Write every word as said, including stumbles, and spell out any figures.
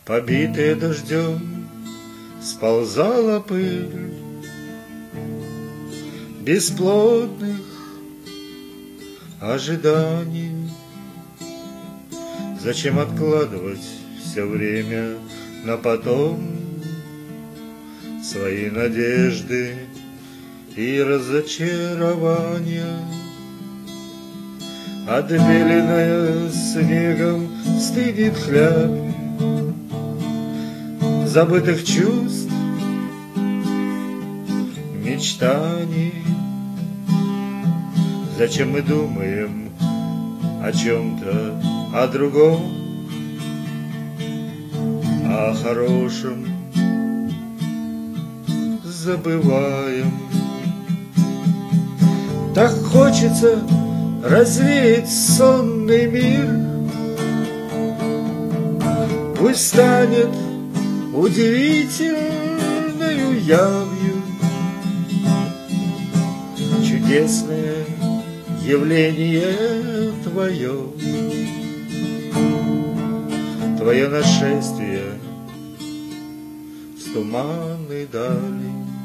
Побитая дождем, сползала пыль бесплодных ожиданий. Зачем откладывать все время на потом свои надежды и разочарования? Отбеленная снегом стынет хлябь забытых чувств, мечтаний. Зачем мы думаем о чем-то, о другом, о хорошем забываем? Так хочется развеять сонный мир, пусть станет удивительною явью чудесное явление твое, твое нашествие с туманной дали.